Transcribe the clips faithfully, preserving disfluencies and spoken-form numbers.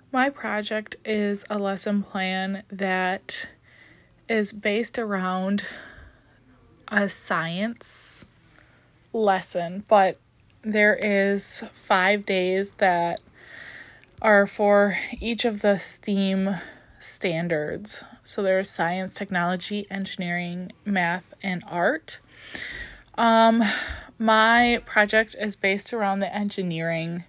My project is a lesson plan that is based around a science lesson, but there is five days that are for each of the STEAM standards. So there's science, technology, engineering, math, and art. Um, my project is based around the engineering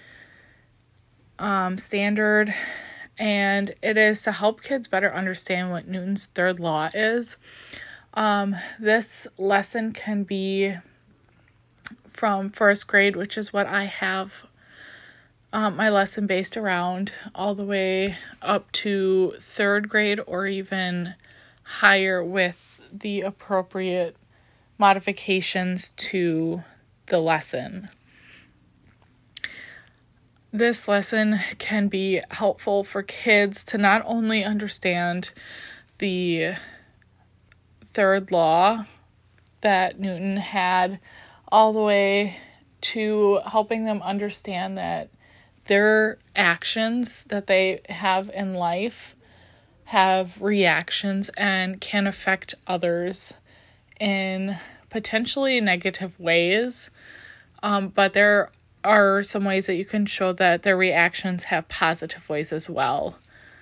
um, standard, and it is to help kids better understand what Newton's third law is. Um, this lesson can be from first grade, which is what I have um, my lesson based around, all the way up to third grade or even higher with the appropriate modifications to the lesson. This lesson can be helpful for kids to not only understand the third law that Newton had, all the way to helping them understand that their actions that they have in life have reactions and can affect others in potentially negative ways, um, but there are some ways that you can show that their reactions have positive ways as well.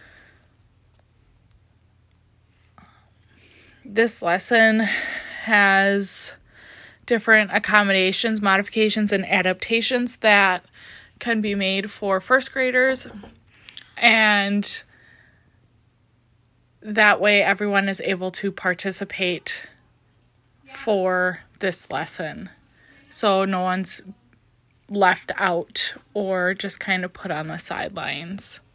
This lesson has different accommodations, modifications, and adaptations that can be made for first graders, and that way everyone is able to participate for this lesson, so no one's left out or just kind of put on the sidelines.